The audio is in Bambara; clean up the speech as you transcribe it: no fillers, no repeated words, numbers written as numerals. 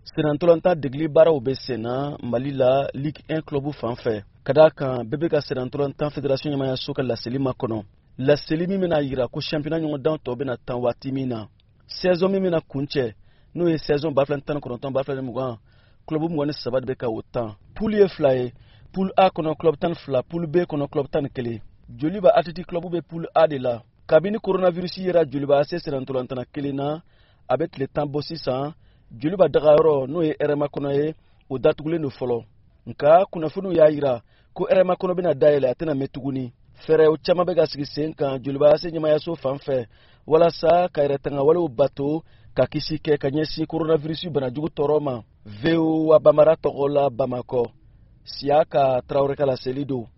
Senantolanta degli baaraw bɛ senna Mali la Ligue 1 club fan fɛ ka d'a kan bɛɛ bɛ ka Senantolanta fédération ɲɛmayaso ka laseli makɔnɔ. Laseli min bɛna yira ko championnat ɲɔgɔndan tɔ bɛna tan waati min na. Saison min bɛna kuncɛ n'o ye saison 2019-2020 club 23 de bɛ ka o tan. Poule ye 2 ye. Poule A kɔnɔ club 12, Poule B kɔnɔ club 11. Joliba Athletic Club bɛ Poule A de la. Kabini coronavirus yera Joliba AC Senantolantana kelen na, a bɛ tile 10 bɔ sisan. Joliba dagayɔrɔ n'o ye RMA kɔnɔ ye, o datugulen don fɔlɔ. Nka kunnafoniw y'a yira ko RMA kɔnɔ bɛna dayɛlɛ a tɛna mɛn tuguni. Fɛɛrɛw caman bɛ ka sigi sen kan Joliba AC ɲɛmayaso fan fɛ walasa ka yɛrɛtangawalew bato ka kisi kɛ ka ɲɛsin coronavirus banajugu tɔɔrɔ ma. VOA Bambara tɔgɔ la Bamakɔ. Siaka Traoré ka laseli don.